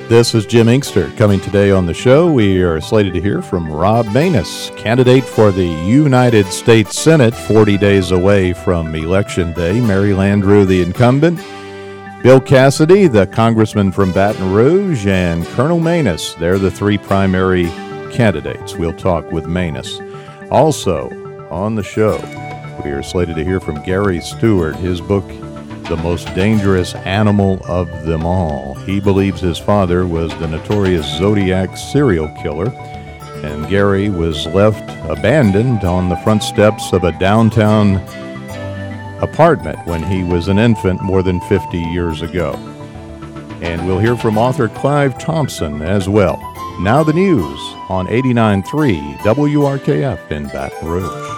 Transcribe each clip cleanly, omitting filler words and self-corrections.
This is Jim Inkster. Coming today on the show, we are slated to hear from Rob Maness, candidate for the United States Senate, 40 days away from Election Day. Mary Landrieu, the incumbent. Bill Cassidy, the congressman from Baton Rouge, and Colonel Maness. They're the three primary candidates. We'll talk with Maness. Also, on the show, we are slated to hear from Gary Stewart. His book, The Most Dangerous Animal of Them All. He believes his father was the notorious Zodiac serial killer, and Gary was left abandoned on the front steps of a downtown apartment when he was an infant more than 50 years ago. And we'll hear from author Clive Thompson as well. Now the news on 89.3 WRKF in Baton Rouge.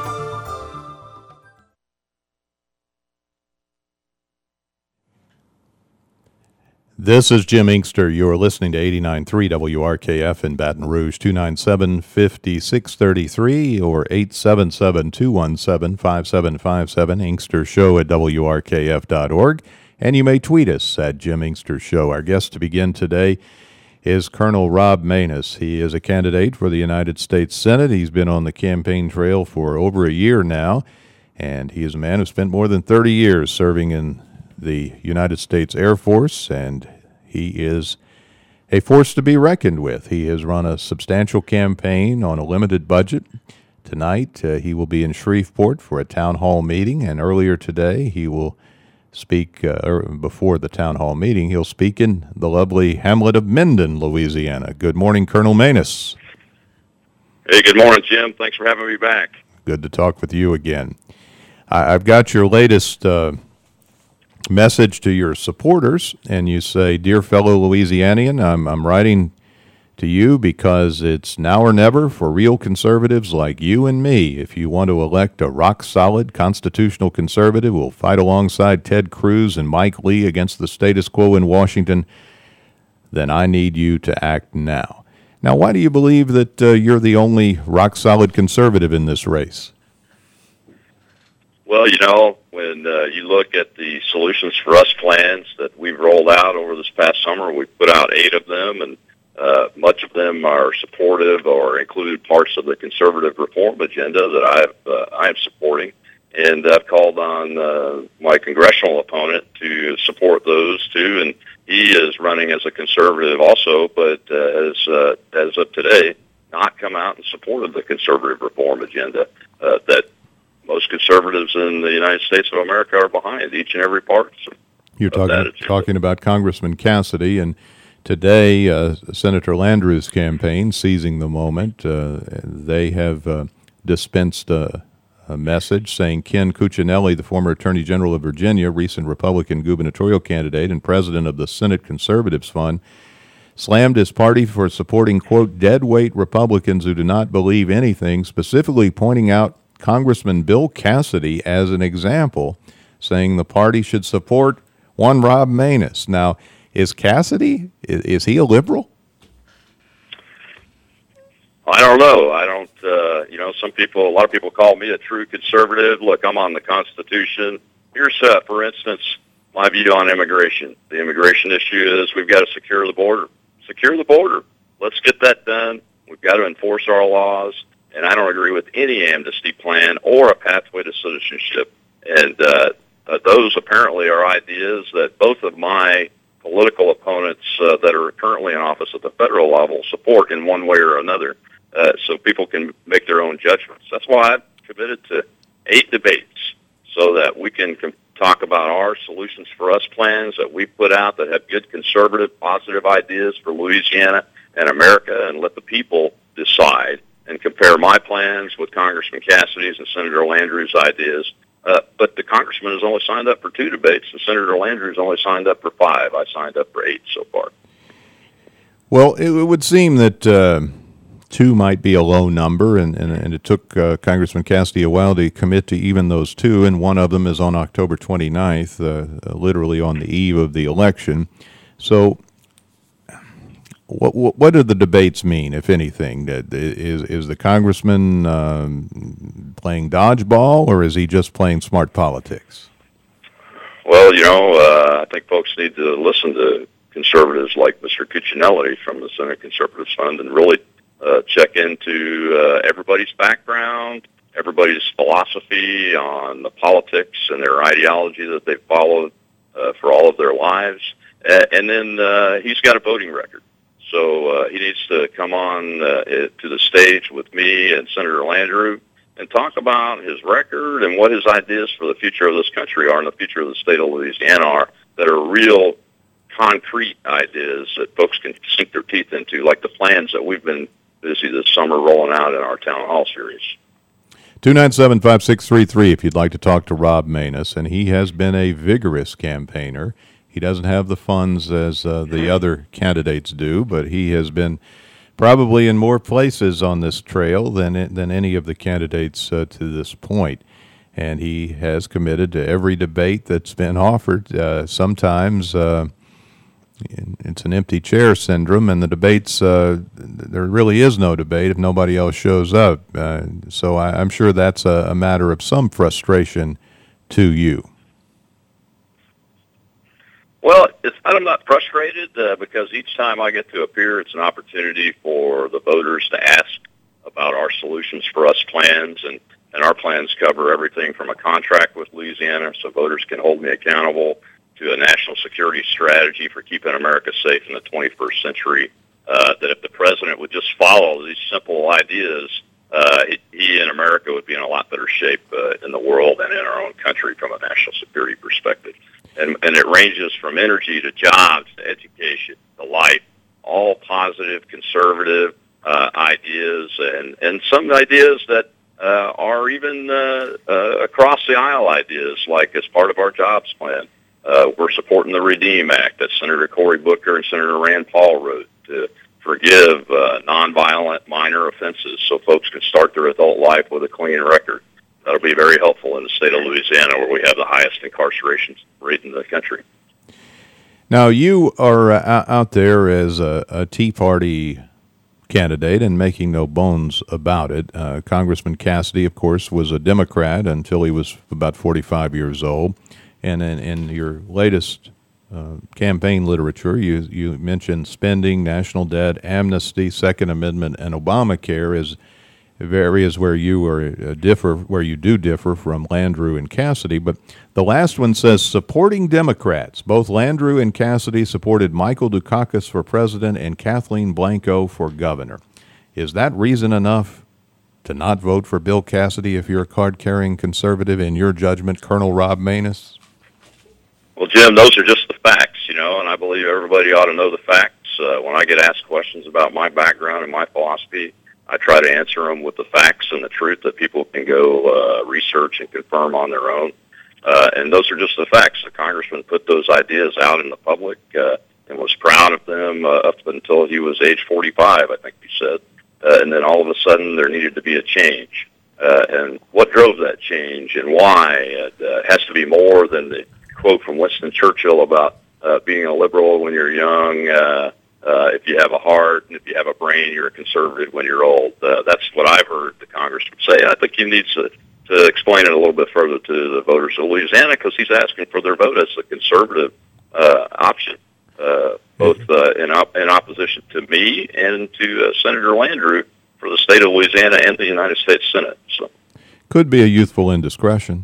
This is Jim Inkster. You're listening to 89.3 WRKF in Baton Rouge, 297-5633 or 877-217-5757, Inkster Show at WRKF.org. And you may tweet us at Jim Inkster Show. Our guest to begin today is Colonel Rob Maness. He is a candidate for the United States Senate. He's been on the campaign trail for over a year now, and he is a man who spent more than 30 years serving in the United States Air Force, and he is a force to be reckoned with. He has run a substantial campaign on a limited budget. Tonight, he will be in Shreveport for a town hall meeting, and earlier today, he will speak, before the town hall meeting, he'll speak in the lovely hamlet of Minden, Louisiana. Good morning, Colonel Maness. Hey, good morning, Jim. Thanks for having me back. Good to talk with you again. I've got your latest message to your supporters, and you say, "Dear fellow Louisianian, I'm writing to you because it's now or never for real conservatives like you and me. If you want to elect a rock-solid constitutional conservative who will fight alongside Ted Cruz and Mike Lee against the status quo in Washington, then I need you to act now." Now, why do you believe that you're the only rock-solid conservative in this race? Well, you know, when you look at the Solutions for Us plans that we've rolled out over this past summer, we've put out 8 of them, and much of them are supportive or include parts of the conservative reform agenda that I am supporting. And I've called on my congressional opponent to support those too, and he is running as a conservative also, but as of today, not come out and supported the conservative reform agenda that most conservatives in the United States of America are behind each and every part. You're talking about Congressman Cassidy, and today Senator Landrieu's campaign, seizing the moment, they have dispensed a message saying Ken Cuccinelli, the former Attorney General of Virginia, recent Republican gubernatorial candidate and president of the Senate Conservatives Fund, slammed his party for supporting, quote, deadweight Republicans who do not believe anything, specifically pointing out Congressman Bill Cassidy as an example, saying the party should support one Rob Maness. Now, is Cassidy, is he a liberal? I don't know. I don't, a lot of people call me a true conservative. Look, I'm on the Constitution. Here's, for instance, my view on immigration. The immigration issue is we've got to secure the border. Secure the border. Let's get that done. We've got to enforce our laws. And I don't agree with any amnesty plan or a pathway to citizenship. And those apparently are ideas that both of my political opponents that are currently in office at the federal level support in one way or another, so people can make their own judgments. That's why I've committed to 8 debates so that we can talk about our Solutions for Us plans that we put out that have good conservative, positive ideas for Louisiana and America, and let the people decide and compare my plans with Congressman Cassidy's and Senator Landrieu's ideas. But the congressman has only signed up for 2 debates, and Senator Landrieu's only signed up for 5. I signed up for 8 so far. Well, it would seem that 2 might be a low number, and it took Congressman Cassidy a while to commit to even those 2, and one of them is on October 29th, literally on the eve of the election. So what do the debates mean, if anything? Is the congressman playing dodgeball, or is he just playing smart politics? Well, I think folks need to listen to conservatives like Mr. Cuccinelli from the Senate Conservative Fund and really check into everybody's background, everybody's philosophy on the politics and their ideology that they've followed for all of their lives. And then he's got a voting record. So he needs to come on to the stage with me and Senator Landrieu and talk about his record and what his ideas for the future of this country are and the future of the state of Louisiana are that are real concrete ideas that folks can sink their teeth into, like the plans that we've been busy this summer rolling out in our town hall series. 297-5633 if you'd like to talk to Rob Maness, and he has been a vigorous campaigner. He doesn't have the funds as the other candidates do, but he has been probably in more places on this trail than any of the candidates to this point. And he has committed to every debate that's been offered. Sometimes it's an empty chair syndrome, and the debates, there really is no debate if nobody else shows up. So I'm sure that's a matter of some frustration to you. Well, I'm not frustrated because each time I get to appear, it's an opportunity for the voters to ask about our Solutions for Us plans, and our plans cover everything from a contract with Louisiana so voters can hold me accountable to a national security strategy for keeping America safe in the 21st century, that if the president would just follow these simple ideas, he and America would be in a lot better shape in the world and in our own country from a national security perspective. And it ranges from energy to jobs to education to life, all positive, conservative ideas, and some ideas that are even across the aisle ideas, like as part of our jobs plan. We're supporting the REDEEM Act that Senator Cory Booker and Senator Rand Paul wrote to forgive nonviolent minor offenses so folks can start their adult life with a clean record. That'll be very helpful in the state of Louisiana, where we have the highest incarceration rate in the country. Now, you are out there as a Tea Party candidate and making no bones about it. Congressman Cassidy, of course, was a Democrat until he was about 45 years old. And in your latest campaign literature, you mentioned spending, national debt, amnesty, Second Amendment, and Obamacare as areas where you do differ from Landrieu and Cassidy. But the last one says supporting Democrats. Both Landrieu and Cassidy supported Michael Dukakis for president and Kathleen Blanco for governor. Is that reason enough to not vote for Bill Cassidy if you're a card-carrying conservative, in your judgment, Colonel Rob Maness? Well, Jim, those are just the facts, and I believe everybody ought to know the facts. When I get asked questions about my background and my philosophy, I try to answer them with the facts and the truth that people can go research and confirm on their own. And those are just the facts. The congressman put those ideas out in the public and was proud of them up until he was age 45, I think he said. And then all of a sudden there needed to be a change. And what drove that change and why? It has to be more than the quote from Winston Churchill about being a liberal when you're young. If you have a heart and if you have a brain, you're a conservative when you're old. That's what I've heard the congressman say. I think he needs to explain it a little bit further to the voters of Louisiana, because he's asking for their vote as a conservative option, both in opposition to me and to Senator Landrieu for the state of Louisiana and the United States Senate. So, could be a youthful indiscretion.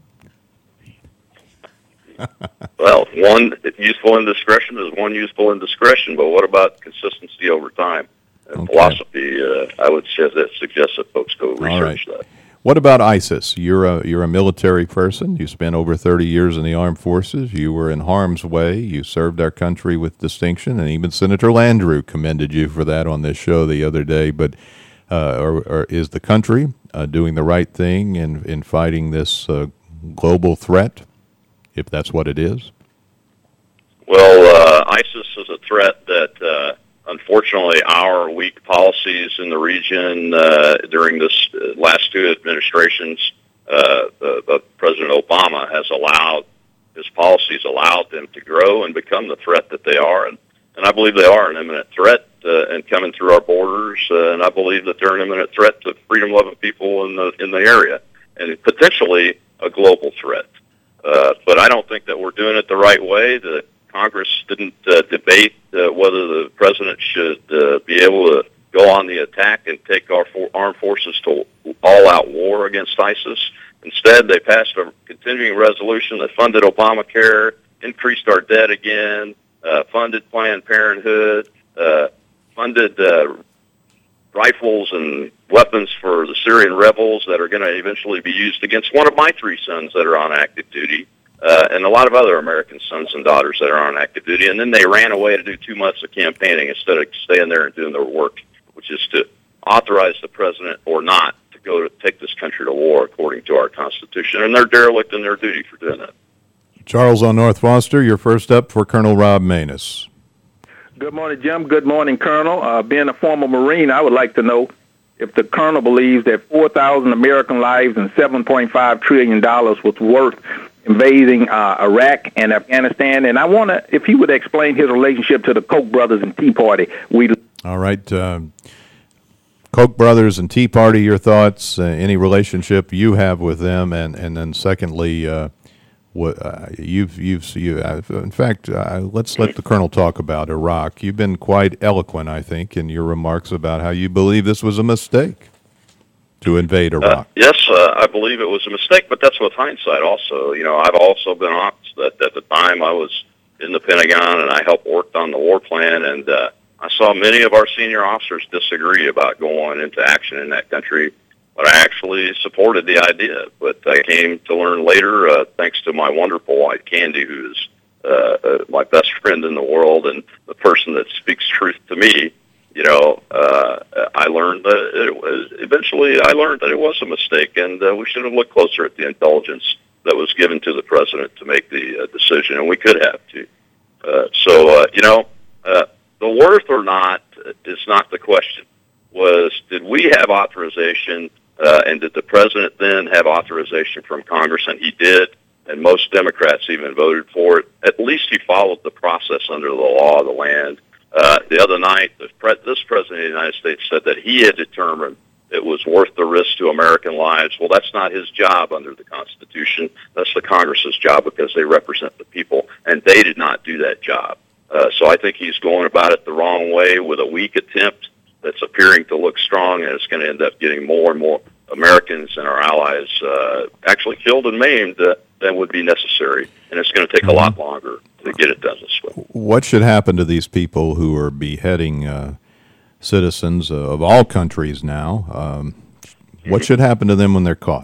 Well, one useful indiscretion is one useful indiscretion, but what about consistency over time? And philosophy, I would suggest that folks go research that. What about ISIS? You're a military person. You spent over 30 years in the armed forces. You were in harm's way. You served our country with distinction, and even Senator Landrieu commended you for that on this show the other day. But or is the country doing the right thing in fighting this global threat, if that's what it is? Well, ISIS is a threat that, unfortunately, our weak policies in the region during this last two administrations, President Obama has his policies allowed them to grow and become the threat that they are. And I believe they are an imminent threat and coming through our borders. And I believe that they're an imminent threat to freedom-loving people in the area, and potentially a global threat. But I don't think that we're doing it the right way. The Congress didn't debate whether the president should be able to go on the attack and take our armed forces to all-out war against ISIS. Instead, they passed a continuing resolution that funded Obamacare, increased our debt again, funded Planned Parenthood, funded rifles and weapons for the Syrian rebels that are going to eventually be used against one of my 3 sons that are on active duty, and a lot of other American sons and daughters that are on active duty. And then they ran away to do 2 months of campaigning instead of staying there and doing their work, which is to authorize the president or not to go to take this country to war according to our Constitution. And they're derelict in their duty for doing that. Charles on North Foster, you're first up for Colonel Rob Maness. Good morning, Jim. Good morning, Colonel. Being a former Marine, I would like to know if the Colonel believes that 4,000 American lives and $7.5 trillion was worth invading Iraq and Afghanistan. And I want to, if he would explain his relationship to the Koch brothers and Tea Party. All right. Koch brothers and Tea Party, your thoughts, any relationship you have with them, and then secondly, in fact, let's let the Colonel talk about Iraq. You've been quite eloquent, I think, in your remarks about how you believe this was a mistake to invade Iraq. Yes, I believe it was a mistake, but that's with hindsight also. You know, I've also been honest that at the time I was in the Pentagon and I helped work on the war plan, and I saw many of our senior officers disagree about going into action in that country. But I actually supported the idea. But I came to learn later, thanks to my wonderful wife, Candy, who is my best friend in the world and the person that speaks truth to me. You know, I learned that I learned that it was a mistake, and we should have looked closer at the intelligence that was given to the president to make the decision, and we could have too. You know, the worth or not is not the question. Did we have authorization, and did the president then have authorization from Congress? And he did, and most Democrats even voted for it. At least he followed the process under the law of the land. The other night, this president of the United States said that he had determined it was worth the risk to American lives. Well, that's not his job under the Constitution. That's the Congress's job because they represent the people, and they did not do that job. So I think he's going about it the wrong way with a weak attempt that's appearing to look strong, and it's going to end up getting more and more Americans and our allies actually killed and maimed than would be necessary. And it's going to take a lot longer to get it done this way. What should happen to these people who are beheading citizens of all countries now? What should happen to them when they're caught?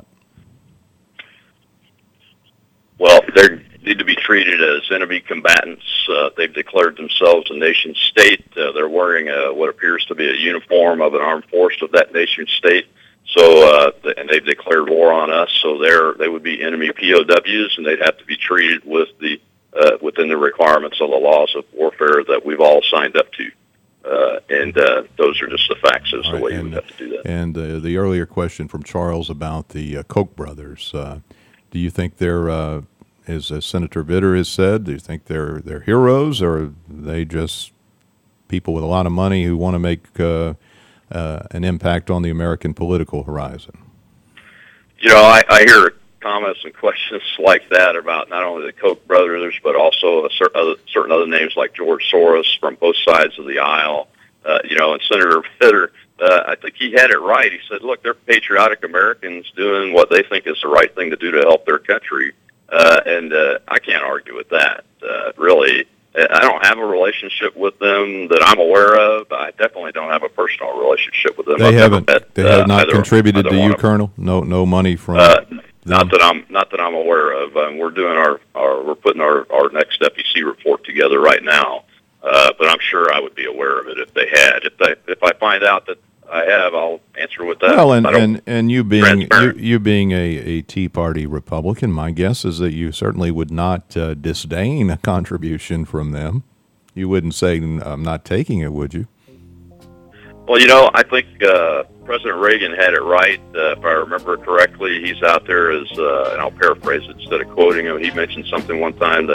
Well, they need to be treated as enemy combatants. They've declared themselves a nation state. They're wearing what appears to be a uniform of an armed force of that nation state. So, and they've declared war on us. So they would be enemy POWs, and they'd have to be treated with within the requirements of the laws of warfare that we've all signed up to. And those are just the facts as the way you would have to do that. And the earlier question from Charles about the Koch brothers, do you think they're, as Senator Vitter has said, do you think they're heroes, or are they just people with a lot of money who want to make an impact on the American political horizon? You know, I hear comments and questions like that about not only the Koch brothers, but also certain other names like George Soros from both sides of the aisle. You know, and Senator Vitter, I think he had it right. He said, look, they're patriotic Americans doing what they think is the right thing to do to help their country. And I can't argue with that. Really, I don't have a relationship with them that I'm aware of. I definitely don't have a personal relationship with them. They have not contributed to you, Colonel? No money from not that I'm aware of. We're doing we're putting our next FEC report together right now. But I'm sure I would be aware of it if they had. If I find out that I have, I'll answer with that. Well, and you being a Tea Party Republican, my guess is that you certainly would not disdain a contribution from them. You wouldn't say, I'm not taking it, would you? Well, you know, I think President Reagan had it right. If I remember correctly, he's out there as, and I'll paraphrase it instead of quoting him, he mentioned something one time that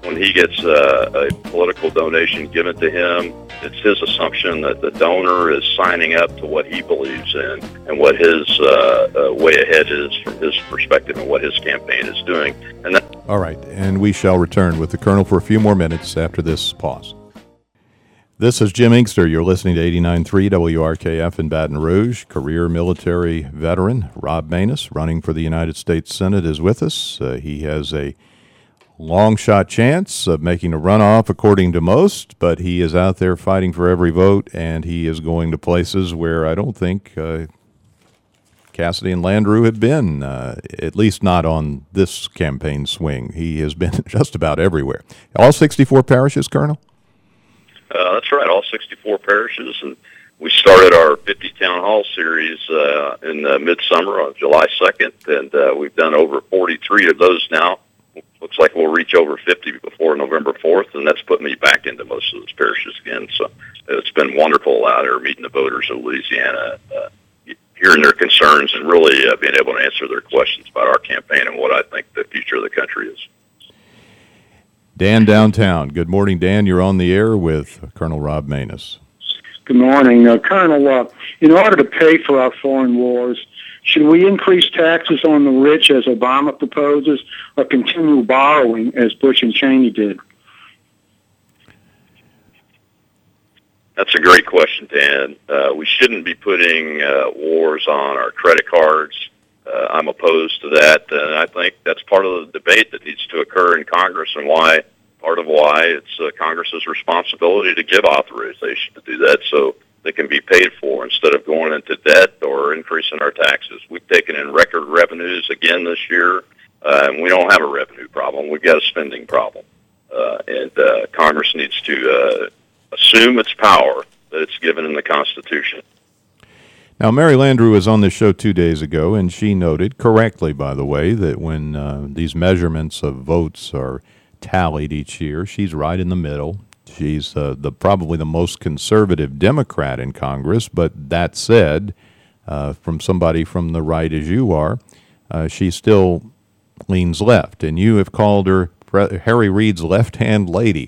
when he gets a political donation given to him, it's his assumption that the donor is signing up to what he believes in and what his way ahead is from his perspective and what his campaign is doing. And that. All right, and we shall return with the Colonel for a few more minutes after this pause. This is Jim Inkster. You're listening to 89.3 WRKF in Baton Rouge. Career military veteran Rob Maness, running for the United States Senate, is with us. He has a long shot chance of making a runoff, according to most, but he is out there fighting for every vote, and he is going to places where I don't think Cassidy and Landrieu have been, at least not on this campaign swing. He has been just about everywhere. All 64 parishes, Colonel? That's right, all 64 parishes, and we started our 50 Town Hall series in midsummer on July 2nd, and we've done over 43 of those now. Looks like we'll reach over 50 before November 4th, and that's put me back into most of those parishes again. So it's been wonderful out there meeting the voters of Louisiana, hearing their concerns, and really being able to answer their questions about our campaign and what I think the future of the country is. Dan downtown. Good morning, Dan. You're on the air with Colonel Rob Maness. Good morning. Colonel, in order to pay for our foreign wars, should we increase taxes on the rich as Obama proposes or continue borrowing as Bush and Cheney did? That's a great question, Dan. We shouldn't be putting wars on our credit cards. I'm opposed to that, and I think that's part of the debate that needs to occur in Congress, and part of why it's Congress's responsibility to give authorization to do that so they can be paid for instead of going into debt or increasing our taxes. We've taken in record revenues again this year, and we don't have a revenue problem. We've got a spending problem, and Congress needs to assume its power that it's given in the Constitution. Now, Mary Landrieu was on this show 2 days ago, and she noted, correctly by the way, that when these measurements of votes are tallied each year, she's right in the middle. She's probably the most conservative Democrat in Congress, but that said, from somebody from the right as you are, she still leans left, and you have called her Harry Reid's left-hand lady.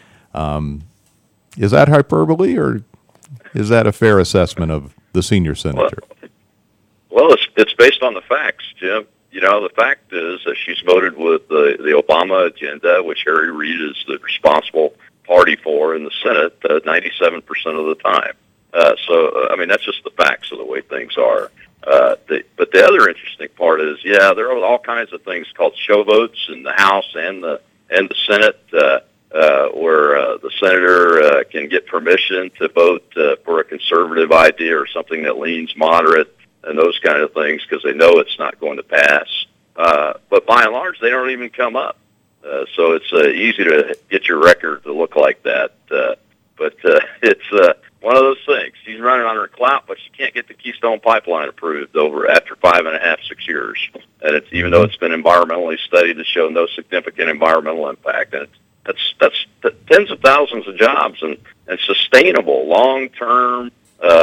Is that hyperbole, or is that a fair assessment of the senior senator? Well, it's based on the facts, Jim. You know, the fact is that she's voted with the Obama agenda, which Harry Reid is the responsible party for in the Senate 97% of the time. I mean, that's just the facts of the way things are. But the other interesting part is, there are all kinds of things called show votes in the House and the Senate, where the senator can get permission to vote for a conservative idea or something that leans moderate and those kind of things because they know it's not going to pass. But by and large, they don't even come up. So it's easy to get your record to look like that. But it's one of those things. She's running on her clout, but she can't get the Keystone Pipeline approved after 5.5, 6 years. And it's even though it's been environmentally studied to show no significant environmental impact. And that's tens of thousands of jobs and sustainable long-term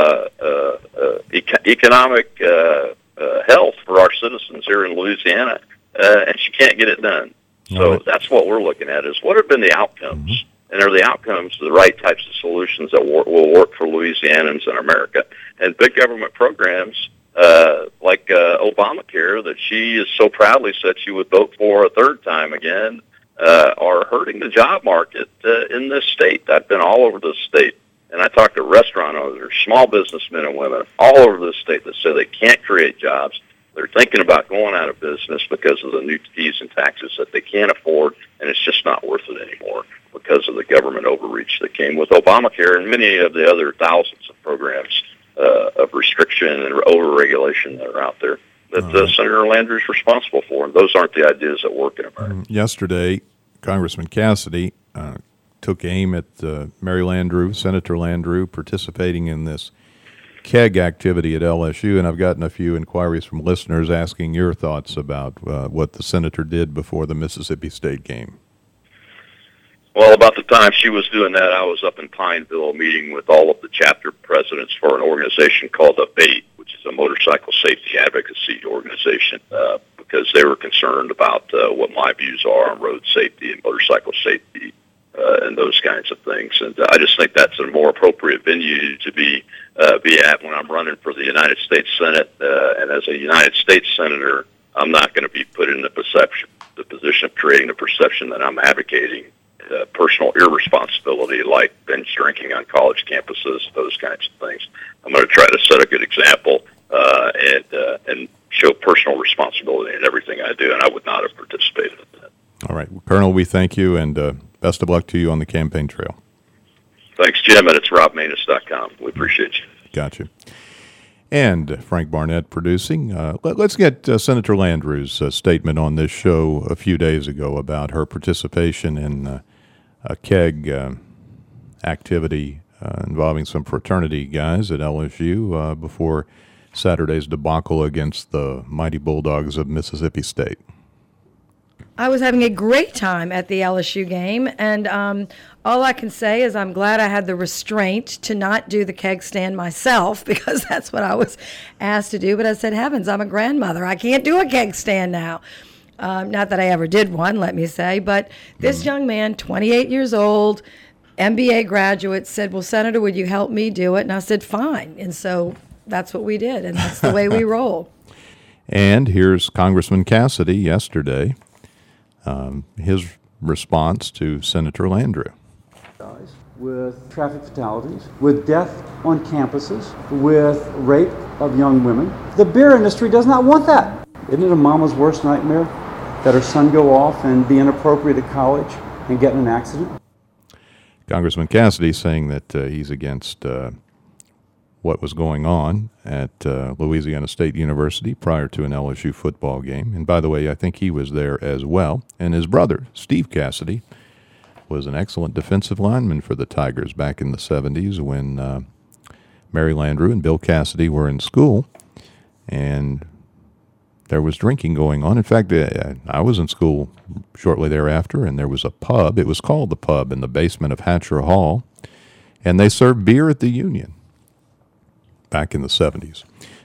economic health for our citizens here in Louisiana, and she can't get it done. So that's what we're looking at is what have been the outcomes, and are the outcomes the right types of solutions that will work for Louisianans in America? And big government programs like Obamacare that she has so proudly said she would vote for a third time again are hurting the job market in this state. I've been all over the state, and I talked to restaurant owners, small businessmen and women all over the state that say they can't create jobs. They're thinking about going out of business because of the new fees and taxes that they can't afford, and it's just not worth it anymore because of the government overreach that came with Obamacare and many of the other thousands of programs of restriction and overregulation that are out there that Senator Landrieu is responsible for, and those aren't the ideas that work in America. Yesterday, Congressman Cassidy took aim at Mary Landrieu, Senator Landrieu, participating in this keg activity at LSU, and I've gotten a few inquiries from listeners asking your thoughts about what the senator did before the Mississippi State game. Well, about the time she was doing that, I was up in Pineville meeting with all of the chapter presidents for an organization called ABATE, which is a motorcycle safety advocacy organization, because they were concerned about what my views are on road safety and motorcycle safety and those kinds of things. And I just think that's a more appropriate venue to be at when I'm running for the United States Senate. And as a United States Senator, I'm not going to be put in the position of creating the perception that I'm advocating personal irresponsibility like binge drinking on college campuses, those kinds of things. I'm going to try to set a good example and show personal responsibility in everything I do, and I would not have participated in that. All right. Well, Colonel, we thank you, and best of luck to you on the campaign trail. Thanks, Jim, and it's robmanus.com. We appreciate you. Gotcha. And Frank Barnett producing. Let's get Senator Landrieu's statement on this show a few days ago about her participation in a keg activity involving some fraternity guys at LSU before Saturday's debacle against the mighty Bulldogs of Mississippi State. I was having a great time at the LSU game, and all I can say is I'm glad I had the restraint to not do the keg stand myself, because that's what I was asked to do. But I said, heavens, I'm a grandmother. I can't do a keg stand now. Not that I ever did one, let me say. But this young man, 28 years old, MBA graduate, said, well, Senator, would you help me do it? And I said, fine. And so that's what we did, and that's the way we roll. And here's Congressman Cassidy yesterday. His response to Senator Landrieu. With traffic fatalities, with death on campuses, with rape of young women. The beer industry does not want that. Isn't it a mama's worst nightmare that her son go off and be inappropriate at college and get in an accident? Congressman Cassidy saying that he's against what was going on at Louisiana State University prior to an LSU football game. And by the way, I think he was there as well. And his brother, Steve Cassidy, was an excellent defensive lineman for the Tigers back in the 70s when Mary Landrieu and Bill Cassidy were in school. And there was drinking going on. In fact, I was in school shortly thereafter, and there was a pub. It was called the Pub in the basement of Hatcher Hall. And they served beer at the Union back in the 70s.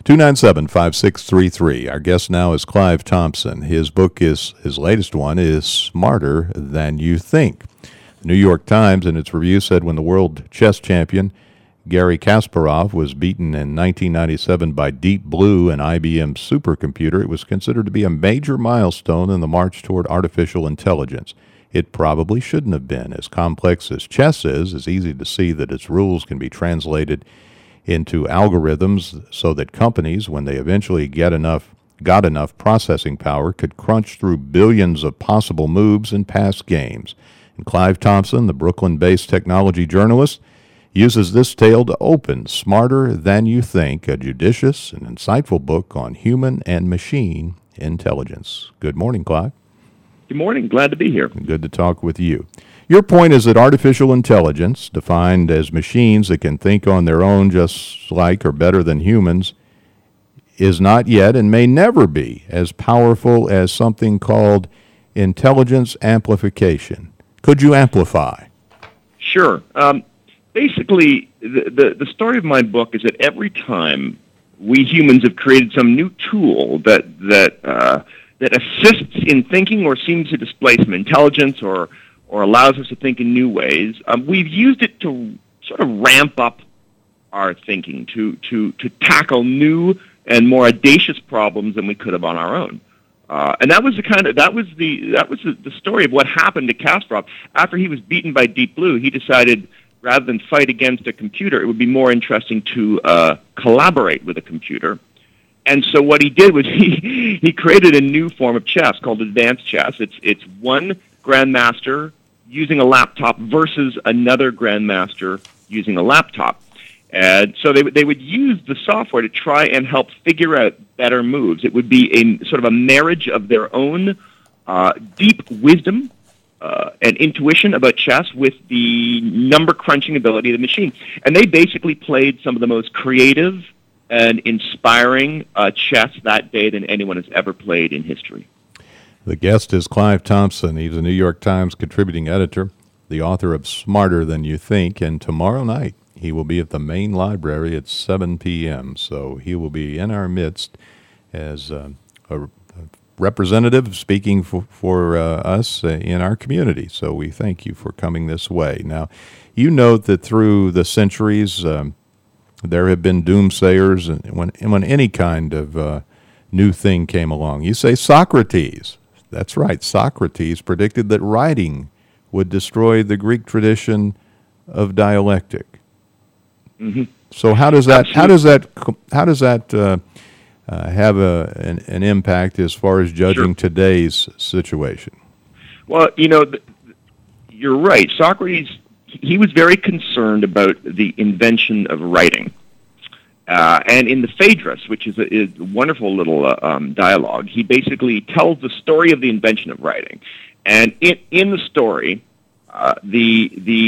297-5633. Our guest now is Clive Thompson. His latest one is Smarter Than You Think. The New York Times, in its review, said when the world chess champion Garry Kasparov was beaten in 1997 by Deep Blue, an IBM supercomputer, it was considered to be a major milestone in the march toward artificial intelligence. It probably shouldn't have been. As complex as chess is, it's easy to see that its rules can be translated into algorithms so that companies, when they eventually got enough processing power, could crunch through billions of possible moves in past games. And Clive Thompson, the Brooklyn-based technology journalist, uses this tale to open Smarter Than You Think, a judicious and insightful book on human and machine intelligence. Good morning, Clive. Good morning. Glad to be here. Good to talk with you. Your point is that artificial intelligence, defined as machines that can think on their own just like or better than humans, is not yet and may never be as powerful as something called intelligence amplification. Could you amplify? Sure. Basically, the story of my book is that every time we humans have created some new tool that assists in thinking or seems to display some intelligence or allows us to think in new ways, we've used it to sort of ramp up our thinking, to tackle new and more audacious problems than we could have on our own. And that was the story of what happened to Kasparov. After he was beaten by Deep Blue, he decided rather than fight against a computer, it would be more interesting to collaborate with a computer. And so what he did was he created a new form of chess called advanced chess. It's one grandmaster using a laptop versus another grandmaster using a laptop. And so they would use the software to try and help figure out better moves. It would be a sort of a marriage of their own deep wisdom and intuition about chess with the number crunching ability of the machine. And they basically played some of the most creative and inspiring chess that day than anyone has ever played in history. The guest is Clive Thompson. He's a New York Times contributing editor, the author of Smarter Than You Think, and tomorrow night he will be at the main library at 7 p.m., so he will be in our midst as a representative speaking for us in our community. So we thank you for coming this way. Now, you note that through the centuries, there have been doomsayers when any kind of new thing came along. You say Socrates. That's right. Socrates predicted that writing would destroy the Greek tradition of dialectic. Mm-hmm. So how does that have an impact as far as judging today's situation? Well, you're right. Socrates, he was very concerned about the invention of writing. And in the Phaedrus, which is a wonderful little dialogue, he basically tells the story of the invention of writing. And in the story, the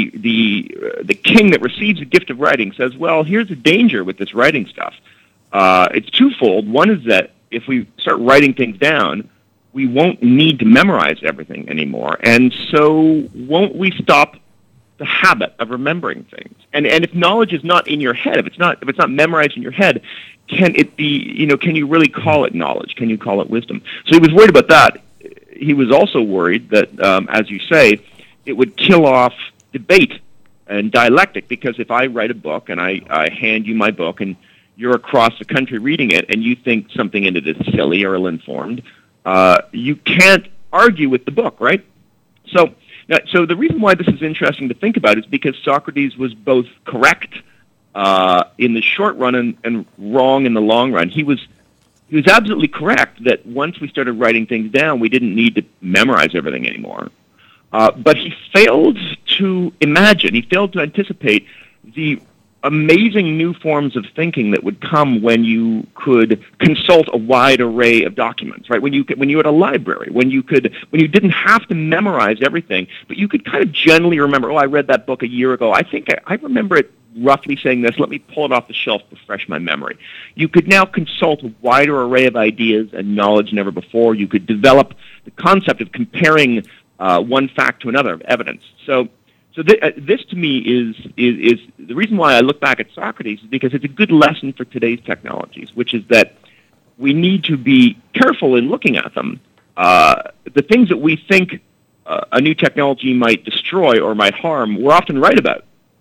king that receives the gift of writing says, well, here's a danger with this writing stuff. It's twofold. One is that if we start writing things down, we won't need to memorize everything anymore. And so won't we stop the habit of remembering things? And if knowledge is not in your head, if it's not memorized in your head, can it be, can you really call it knowledge? Can you call it wisdom? So he was worried about that. He was also worried that, as you say, it would kill off debate and dialectic, because if I write a book and I hand you my book and you're across the country reading it and you think something in it is silly or ill-informed, you can't argue with the book, right? So the reason why this is interesting to think about is because Socrates was both correct in the short run and wrong in the long run. He was absolutely correct that once we started writing things down, we didn't need to memorize everything anymore. But he failed to imagine, he failed to anticipate the amazing new forms of thinking that would come when you could consult a wide array of documents, right? When you were at a library, when you didn't have to memorize everything, but you could kind of generally remember, I read that book a year ago. I think I remember it roughly saying this. Let me pull it off the shelf to refresh my memory. You could now consult a wider array of ideas and knowledge than ever before. You could develop the concept of comparing one fact to another of evidence. So this to me is the reason why I look back at Socrates is because it's a good lesson for today's technologies, which is that we need to be careful in looking at them. The things that we think a new technology might destroy or might harm, we're often right about.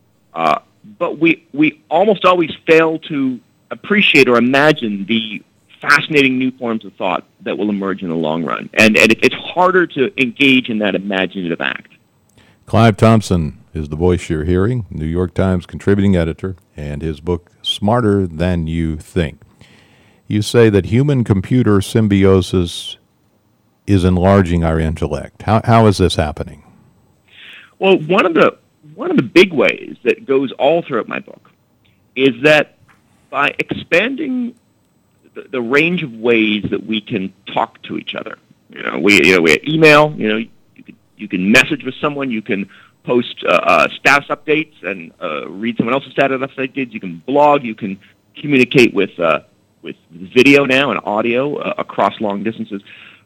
But we almost always fail to appreciate or imagine the fascinating new forms of thought that will emerge in the long run. And it's harder to engage in that imaginative act. Clive Thompson is the voice you're hearing, New York Times contributing editor, and his book, Smarter Than You Think. You say that human-computer symbiosis is enlarging our intellect. How is this happening? Well, one of the big ways that goes all throughout my book is that by expanding the range of ways that we can talk to each other, we have email, you can message with someone, you can post status updates and read someone else's status updates, you can blog, you can communicate with video now and audio across long distances.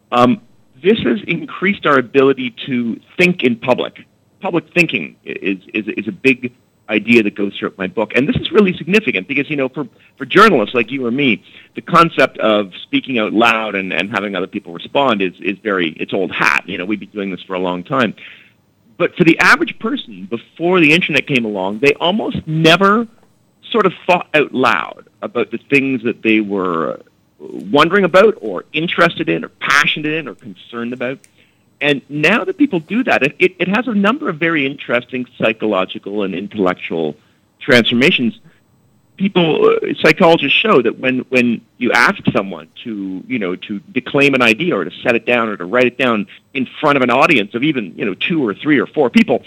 This has increased our ability to think in public. Public thinking is a big idea that goes through my book. And this is really significant because, for journalists like you or me, the concept of speaking out loud and having other people respond is it's old hat. We've been doing this for a long time. But for the average person, before the internet came along, they almost never sort of thought out loud about the things that they were wondering about or interested in or passionate in or concerned about. And now that people do that, it has a number of very interesting psychological and intellectual transformations. Psychologists show that when you ask someone to declaim an idea or to set it down or to write it down in front of an audience of even 2 or 3 or 4 people,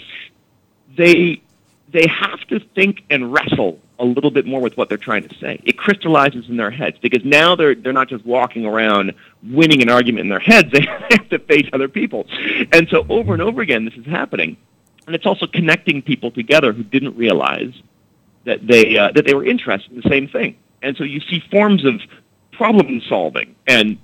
they have to think and wrestle a little bit more with what they're trying to say. It crystallizes in their heads because now they're not just walking around winning an argument in their heads. They have to face other people. And so over and over again, this is happening. And it's also connecting people together who didn't realize that they were interested in the same thing. And so you see forms of problem solving and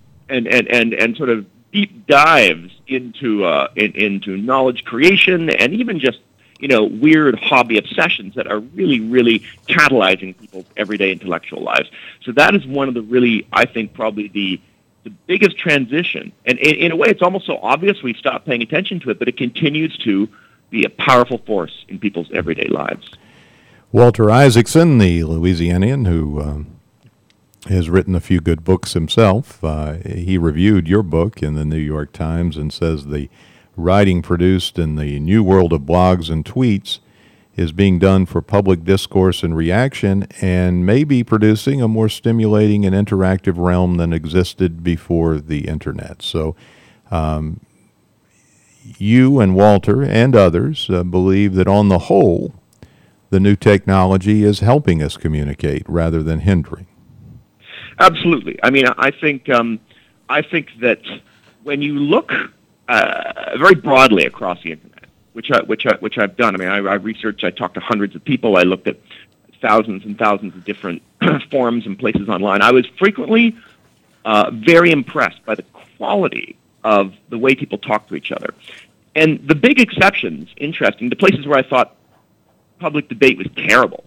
sort of deep dives into knowledge creation and even just weird hobby obsessions that are really, really catalyzing people's everyday intellectual lives. So that is one of the really, I think, probably the the biggest transition. And in a way, it's almost so obvious we stop paying attention to it, but it continues to be a powerful force in people's everyday lives. Walter Isaacson, the Louisianian who has written a few good books himself, he reviewed your book in the New York Times and says the writing produced in the new world of blogs and tweets is being done for public discourse and reaction, and may be producing a more stimulating and interactive realm than existed before the Internet. So you and Walter and others believe that on the whole, the new technology is helping us communicate rather than hindering. Absolutely. I mean, I think that when you look very broadly across the Internet, which I've done. I mean, I researched. I talked to hundreds of people. I looked at thousands and thousands of different forums and places online. I was frequently very impressed by the quality of the way people talk to each other. And the big exceptions, interesting, the places where I thought public debate was terrible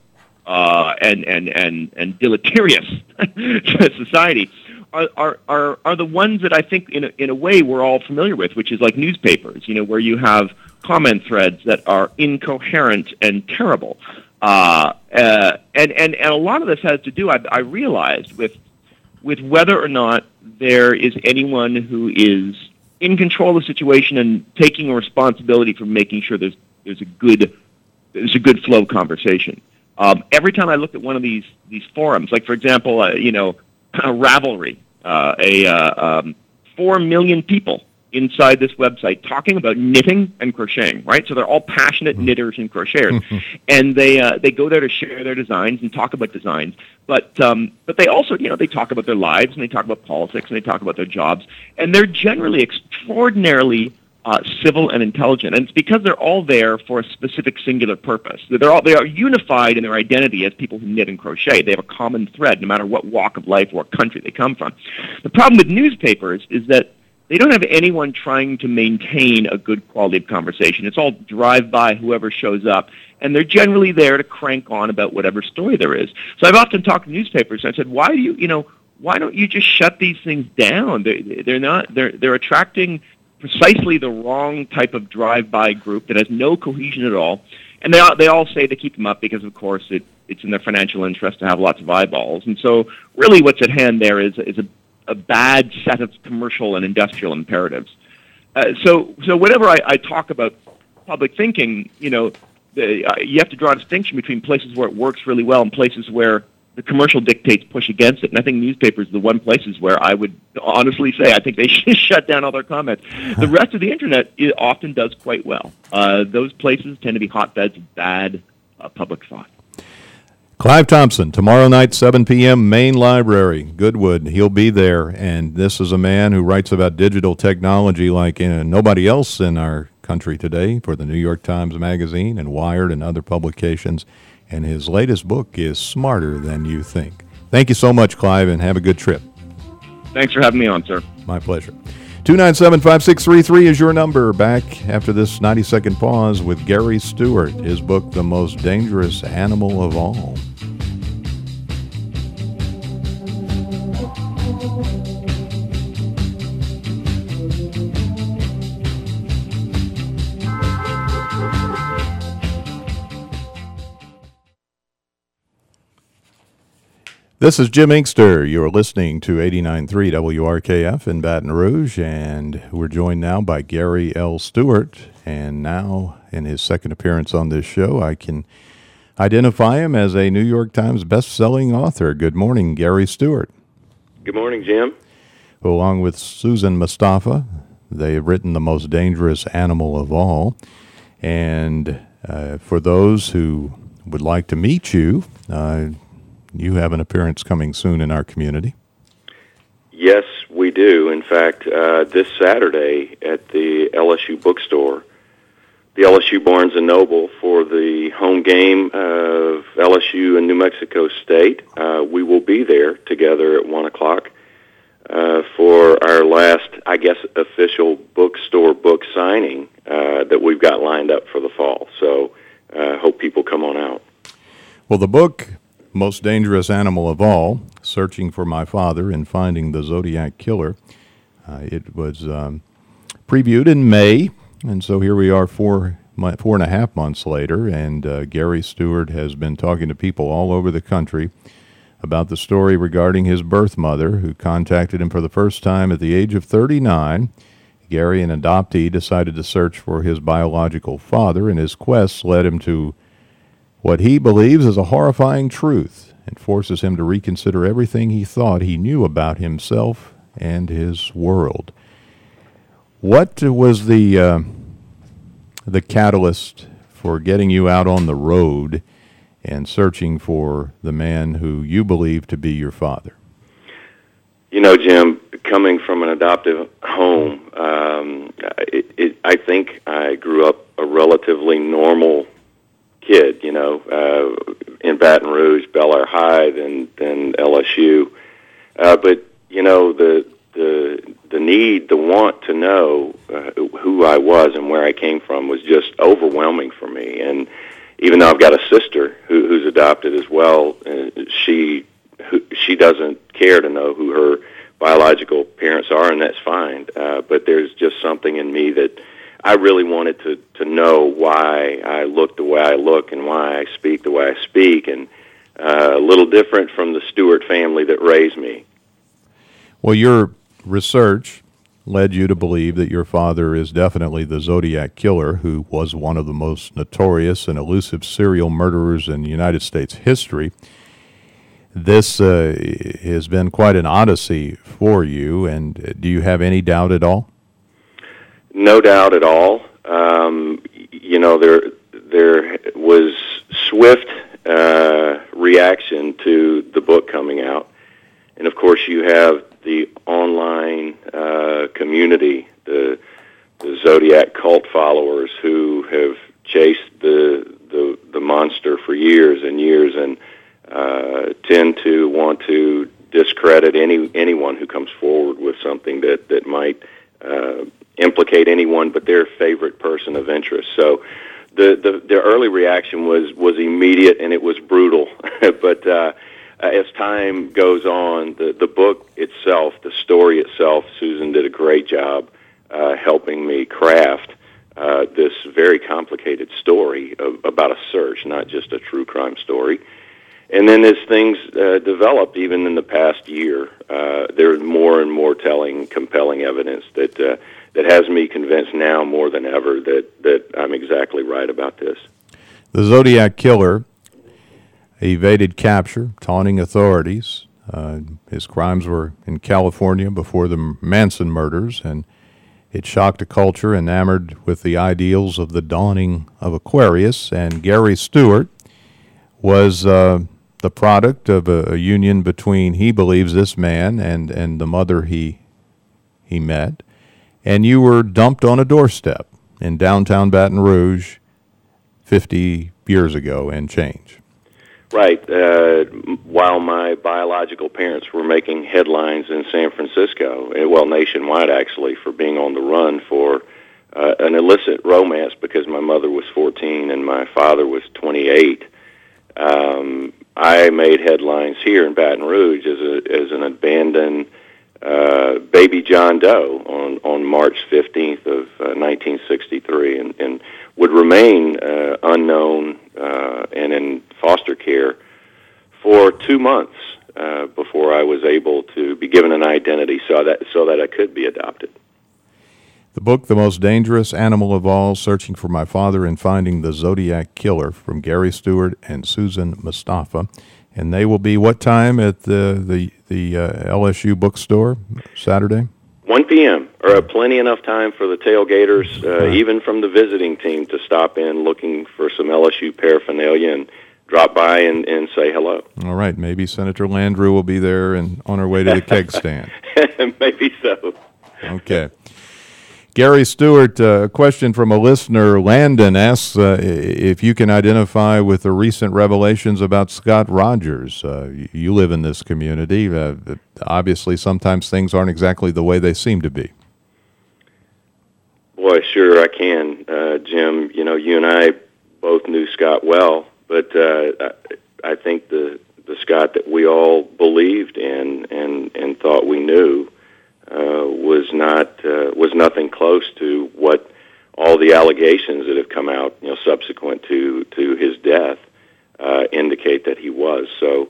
and deleterious to society, are the ones that I think in a way we're all familiar with, which is like newspapers, where you have comment threads that are incoherent and terrible. And a lot of this has to do, I realized, with whether or not there is anyone who is in control of the situation and taking responsibility for making sure there's a good flow of conversation. Every time I looked at one of these forums, like for example, Ravelry, 4 million people inside this website talking about knitting and crocheting, right? So they're all passionate knitters and crocheters, and they go there to share their designs and talk about designs. But they also, they talk about their lives, and they talk about politics, and they talk about their jobs, and they're generally extraordinarily civil and intelligent, and it's because they're all there for a specific singular purpose. They are unified in their identity as people who knit and crochet. They have a common thread, no matter what walk of life or what country they come from. The problem with newspapers is that they don't have anyone trying to maintain a good quality of conversation. It's all drive-by, whoever shows up, and they're generally there to crank on about whatever story there is. So I've often talked to newspapers, and I said, why don't you just shut these things down? They're attracting precisely the wrong type of drive-by group that has no cohesion at all, and they all say they keep them up because, of course, it's in their financial interest to have lots of eyeballs. And so, really, what's at hand there is a bad set of commercial and industrial imperatives. So whenever I talk about public thinking, you have to draw a distinction between places where it works really well and places where the commercial dictates push against it. And I think newspapers are the one places where I would honestly say I think they should shut down all their comments. The rest of the Internet, it often does quite well. Those places tend to be hotbeds of bad public thought. Clive Thompson, tomorrow night, 7 p.m., Main Library, Goodwood. He'll be there, and this is a man who writes about digital technology like nobody else in our country today for the New York Times Magazine and Wired and other publications, and his latest book is Smarter Than You Think. Thank you so much, Clive, and have a good trip. Thanks for having me on, sir. My pleasure. 297-5633 is your number. Back after this 90-second pause with Gary Stewart, his book, The Most Dangerous Animal of All. This is Jim Inkster. You're listening to 89.3 WRKF in Baton Rouge, and we're joined now by Gary L. Stewart. And now, in his second appearance on this show, I can identify him as a New York Times best-selling author. Good morning, Gary Stewart. Good morning, Jim. Along with Susan Mustafa, they have written The Most Dangerous Animal of All. And for those who would like to meet you, you have an appearance coming soon in our community. Yes, we do. In fact, this Saturday at the LSU bookstore, the LSU Barnes & Noble, for the home game of LSU and New Mexico State. We will be there together at 1 o'clock for our last, I guess, official bookstore book signing that we've got lined up for the fall. So hope people come on out. Well, the book Most Dangerous Animal of All, Searching for My Father and Finding the Zodiac Killer. It was previewed in May, and so here we are 4.5 months later, and Gary Stewart has been talking to people all over the country about the story regarding his birth mother, who contacted him for the first time at the age of 39. Gary, an adoptee, decided to search for his biological father, and his quest led him to what he believes is a horrifying truth and forces him to reconsider everything he thought he knew about himself and his world. What was the catalyst for getting you out on the road and searching for the man who you believe to be your father? You know, Jim, coming from an adoptive home, I think I grew up a relatively normal kid, you know, in Baton Rouge, Bel Air High, then LSU. But, you know, the need, the want to know who I was and where I came from was just overwhelming for me. And even though I've got a sister who's adopted as well, she doesn't care to know who her biological parents are, and that's fine. But there's just something in me that I really wanted to know why I look the way I look and why I speak the way I speak, and a little different from the Stewart family that raised me. Well, your research led you to believe that your father is definitely the Zodiac Killer, who was one of the most notorious and elusive serial murderers in United States history. This has been quite an odyssey for you, and do you have any doubt at all? No doubt at all. You know, there was swift reaction to the book coming out, and of course you have the online community, the Zodiac cult followers who have chased the monster for years and years, and tend to want to discredit anyone who comes forward with something that might implicate anyone but their favorite person of interest. So the early reaction was immediate, and it was brutal. But as time goes on, the book itself, the story itself, Susan did a great job helping me craft this very complicated story about a search, not just a true crime story. And then as things developed, even in the past year, there's more and more compelling evidence that has me convinced now more than ever that I'm exactly right about this. The Zodiac Killer evaded capture, taunting authorities. His crimes were in California before the Manson murders, and it shocked a culture enamored with the ideals of the dawning of Aquarius. And Gary Stewart was the product of a union between, he believes, this man and the mother he met. And you were dumped on a doorstep in downtown Baton Rouge 50 years ago and change. Right. While my biological parents were making headlines in San Francisco, well, nationwide actually, for being on the run for an illicit romance because my mother was 14 and my father was 28, I made headlines here in Baton Rouge as an abandoned baby John Doe on March 15th of 1963, and would remain unknown and in foster care for 2 months before I was able to be given an identity so that I could be adopted. The book, The Most Dangerous Animal of All, Searching for My Father and Finding the Zodiac Killer, from Gary Stewart and Susan Mustafa. And they will be what time at the LSU bookstore Saturday? 1 p.m. or plenty enough time for the tailgaters, even from the visiting team, to stop in looking for some LSU paraphernalia and drop by and say hello. All right. Maybe Senator Landrieu will be there and on her way to the keg stand. Maybe so. Okay. Gary Stewart, a question from a listener. Landon asks if you can identify with the recent revelations about Scott Rogers. You live in this community. Obviously, sometimes things aren't exactly the way they seem to be. Boy, sure I can, Jim. You know, you and I both knew Scott well, but I think the the Scott that we all believed in and thought we knew was nothing close to what all the allegations that have come out, subsequent to his death, indicate that he was. So,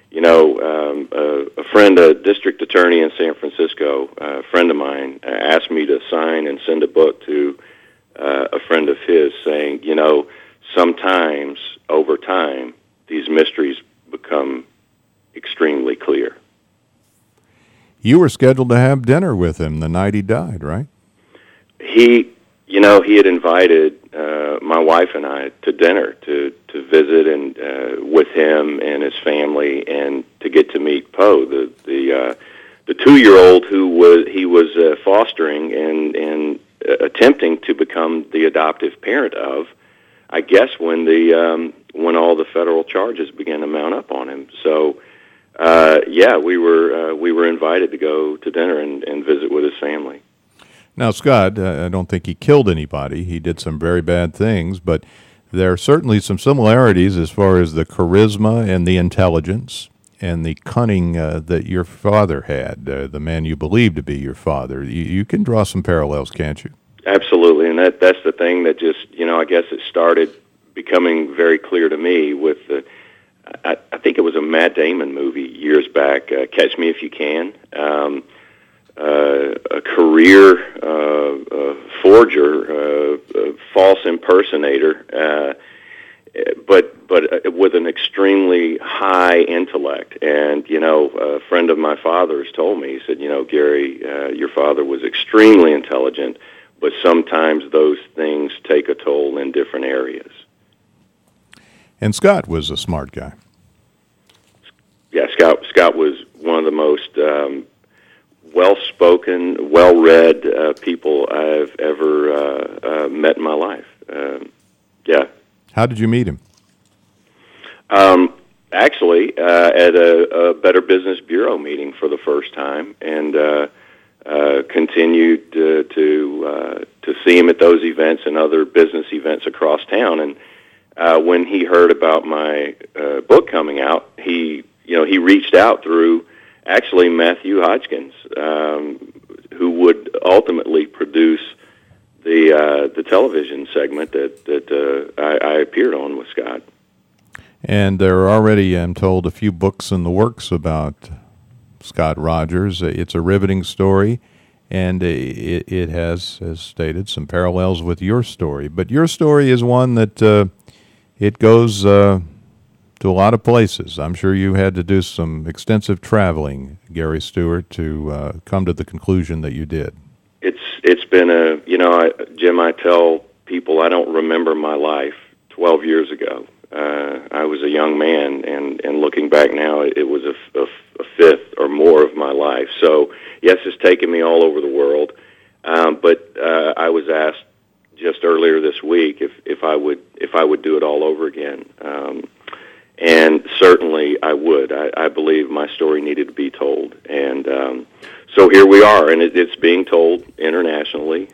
a friend, a district attorney in San Francisco, a friend of mine, asked me to sign and send a book to a friend of his, saying, sometimes over time these mysteries become extremely clear. You were scheduled to have dinner with him the night he died, right? He had invited my wife and I to dinner to visit and with him and his family, and to get to meet Poe, the 2-year-old he was fostering and attempting to become the adoptive parent of, I guess, when all the federal charges began to mount up on him. So, we were invited to go to dinner and visit with his family. Now, Scott, I don't think he killed anybody. He did some very bad things, but there are certainly some similarities as far as the charisma and the intelligence and the cunning that your father had, the man you believe to be your father. You can draw some parallels, can't you? Absolutely, and that's the thing that just, I guess it started becoming very clear to me with I think it was a Matt Damon movie years back, Catch Me If You Can. A career forger, false impersonator, but with an extremely high intellect. And a friend of my father's told me, he said, Gary, your father was extremely intelligent, but sometimes those things take a toll in different areas. And Scott was a smart guy. Yeah, Scott was one of the most well-spoken, well-read people I've ever met in my life. How did you meet him? Actually, at a Better Business Bureau meeting for the first time, and continued to see him at those events and other business events across town. And when he heard about my book coming out, he reached out through actually Matthew Hodgkins, who would ultimately produce the television segment that I appeared on with Scott. And there are already, I'm told, a few books in the works about Scott Rogers. It's a riveting story, and it has, as stated, some parallels with your story. But your story is one that it goes to a lot of places. I'm sure you had to do some extensive traveling, Gary Stewart, to come to the conclusion that you did. It's been Jim, I tell people I don't remember my life 12 years ago. I was a young man, and looking back now, it was a fifth or more of my life. So, yes, it's taken me all over the world. But I was asked just earlier this week if I would do it all over again. And certainly I would. I believe my story needed to be told. And so here we are, and it's being told internationally.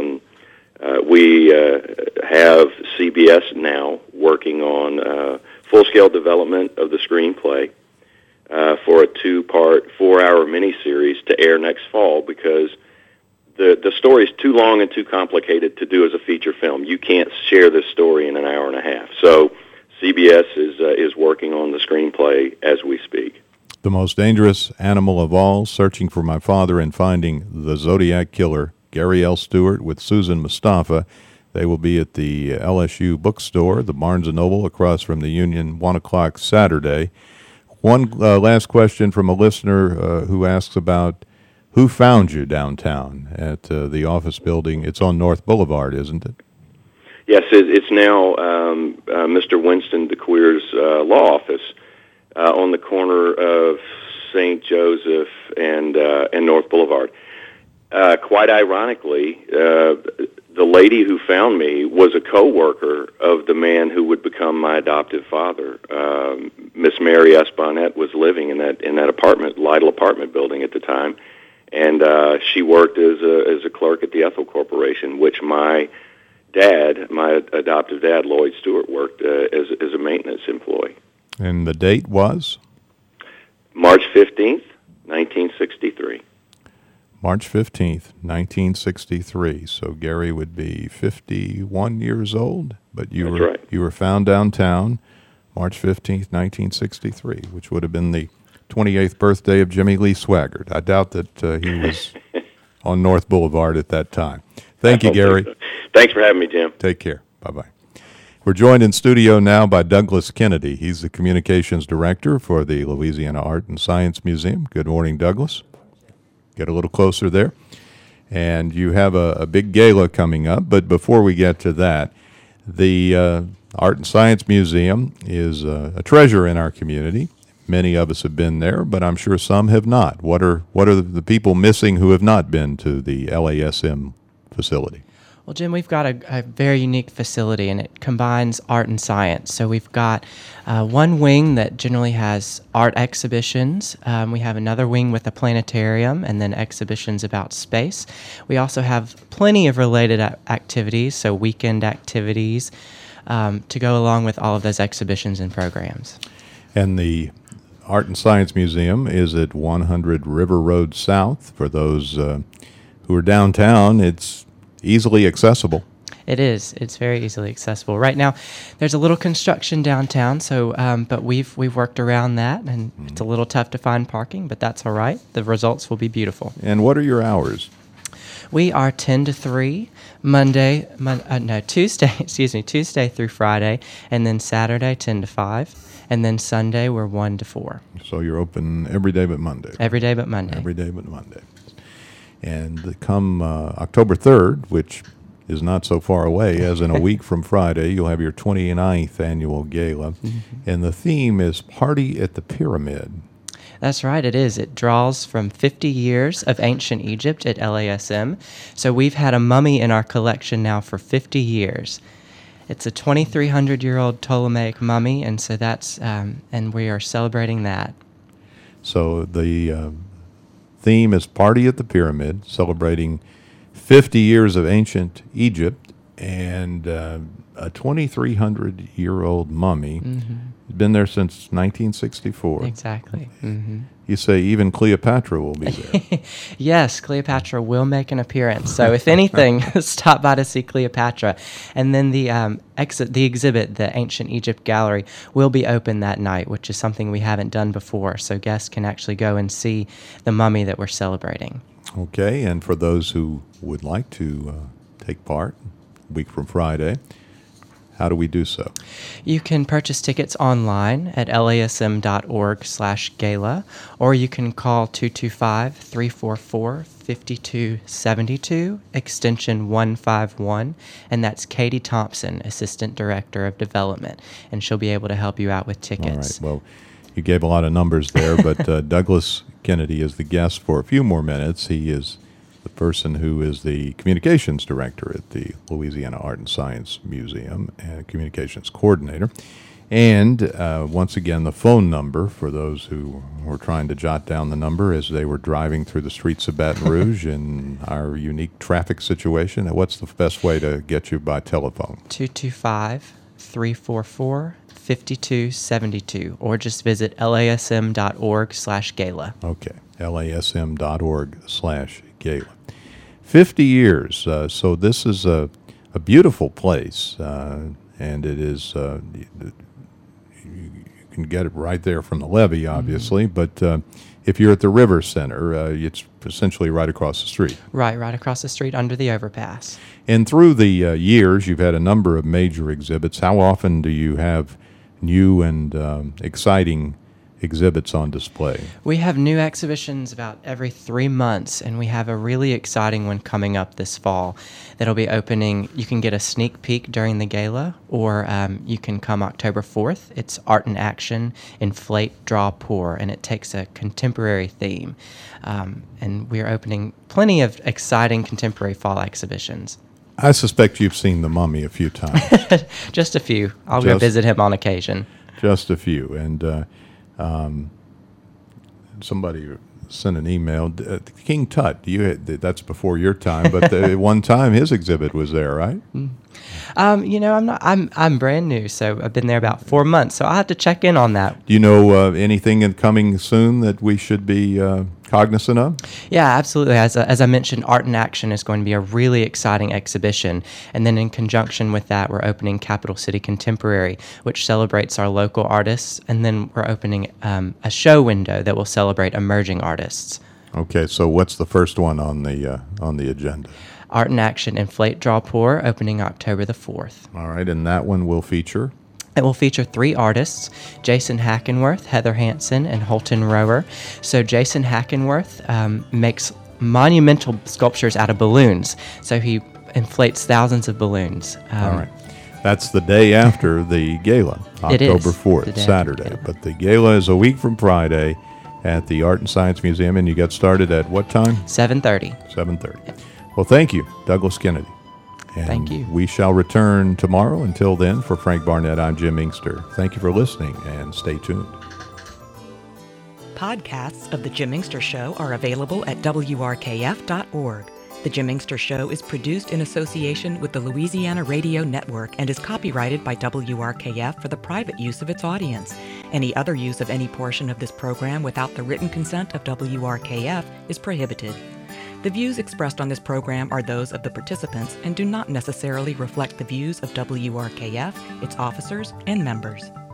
We have CBS now working on full-scale development of the screenplay for a 2-part, 4-hour miniseries to air next fall, because the story is too long and too complicated to do as a feature film. You can't share this story in an hour and a half. So CBS is working on the screenplay as we speak. The Most Dangerous Animal of All, Searching for My Father and Finding the Zodiac Killer, Gary L. Stewart with Susan Mustafa. They will be at the LSU bookstore, the Barnes & Noble, across from the Union, 1 o'clock Saturday. One last question from a listener who asks about who found you downtown at the office building. It's on North Boulevard, isn't it? Yes, it's now Mr. Winston DeQueer's law office on the corner of St. Joseph and North Boulevard. Quite ironically, the lady who found me was a co-worker of the man who would become my adoptive father. Miss Mary Esponnette was living in that apartment, Lytle apartment building at the time, and she worked as a clerk at the Ethel Corporation, which my adoptive dad, Lloyd Stewart, worked as a maintenance employee. And the date was? March 15th, 1963. March 15th, 1963. So Gary would be 51 years old, but you That's were right. you were found downtown March 15th, 1963, which would have been the 28th birthday of Jimmy Lee Swaggart. I doubt that he was on North Boulevard at that time. Thank you, Gary. So. Thanks for having me, Jim. Take care. Bye-bye. We're joined in studio now by Douglas Kennedy. He's the communications director for the Louisiana Art and Science Museum. Good morning, Douglas. Get a little closer there. And you have a big gala coming up, but before we get to that, the Art and Science Museum is a treasure in our community. Many of us have been there, but I'm sure some have not. What are the people missing who have not been to the LASM facility? Well, Jim, we've got a very unique facility, and it combines art and science. So we've got one wing that generally has art exhibitions. We have another wing with a planetarium and then exhibitions about space. We also have plenty of related activities, so weekend activities, to go along with all of those exhibitions and programs. And the Art and Science Museum is at 100 River Road South. For those who are downtown, it's easily accessible. It is. It's very easily accessible. Right now, there's a little construction downtown, so but we've worked around that, and it's a little tough to find parking, but that's all right. The results will be beautiful. And what are your hours? We are 10 to 3, Tuesday through Friday, and then Saturday 10 to 5, and then Sunday we're 1 to 4. So you're open every day but Monday. Every day but Monday. Every day but Monday. And come October 3rd, which is not so far away, as in a week from Friday, you'll have your 29th annual gala. Mm-hmm. And the theme is Party at the Pyramid. That's right, it is. It draws from 50 years of ancient Egypt at LASM. So we've had a mummy in our collection now for 50 years. It's a 2,300-year-old Ptolemaic mummy, and so that's and we are celebrating that. So the theme is Party at the Pyramid, celebrating 50 years of ancient Egypt, and a 2,300-year-old mummy. Mm-hmm. Been there since 1964. Exactly. Mm-hmm. You say even Cleopatra will be there. Yes, Cleopatra will make an appearance. So if anything, stop by to see Cleopatra. And then the exhibit, the Ancient Egypt Gallery, will be open that night, which is something we haven't done before. So guests can actually go and see the mummy that we're celebrating. Okay, and for those who would like to take part, a week from Friday, how do we do so? You can purchase tickets online at lasm.org/gala, or you can call 225-344-5272, extension 151, and that's Katie Thompson, Assistant Director of Development, and she'll be able to help you out with tickets. All right. Well, you gave a lot of numbers there, but Douglas Kennedy is the guest for a few more minutes. He is the person who is the communications director at the Louisiana Art and Science Museum and communications coordinator. And once again, the phone number for those who were trying to jot down the number as they were driving through the streets of Baton Rouge in our unique traffic situation. What's the best way to get you by telephone? 225-344-5272, or just visit lasm.org/gala. Okay, lasm.org/gala. 50 years, so this is a beautiful place, and it is, you can get it right there from the levee, obviously, but if you're at the River Center, it's essentially right across the street. Right across the street under the overpass. And through the years, you've had a number of major exhibits. How often do you have new and exciting exhibits on display? We have new exhibitions about every 3 months, and we have a really exciting one coming up this fall that'll be opening. You can get a sneak peek during the gala, or you can come October 4th. It's Art in Action, Inflate, Draw, Pour, and it takes a contemporary theme. And we're opening plenty of exciting contemporary fall exhibitions. I suspect you've seen the Mummy a few times. Just a few. I'll go visit him on occasion. Just a few. And somebody sent an email. King Tut, that's before your time, but one time his exhibit was there, right? I'm brand new, so I've been there about 4 months, so I'll have to check in on that. Do you know anything coming soon that we should be cognizant of? Yeah, absolutely. As I mentioned, Art in Action is going to be a really exciting exhibition. And then in conjunction with that, we're opening Capital City Contemporary, which celebrates our local artists. And then we're opening a show window that will celebrate emerging artists. Okay, so what's the first one on the agenda? Art in Action Inflate, Draw, Pour, opening October the 4th. All right, and that one will feature? It will feature 3 artists, Jason Hackenworth, Heather Hansen, and Holton Rower. So Jason Hackenworth makes monumental sculptures out of balloons. So he inflates thousands of balloons. All right. That's the day after the gala, October 4th, Saturday. But the gala is a week from Friday at the Art and Science Museum, and you get started at what time? 7:30. 7:30. Well, thank you, Douglas Kennedy. And thank you. We shall return tomorrow. Until then, for Frank Barnett, I'm Jim Inkster. Thank you for listening, and stay tuned. Podcasts of The Jim Inkster Show are available at WRKF.org. The Jim Inkster Show is produced in association with the Louisiana Radio Network and is copyrighted by WRKF for the private use of its audience. Any other use of any portion of this program without the written consent of WRKF is prohibited. The views expressed on this program are those of the participants and do not necessarily reflect the views of WRKF, its officers, and members.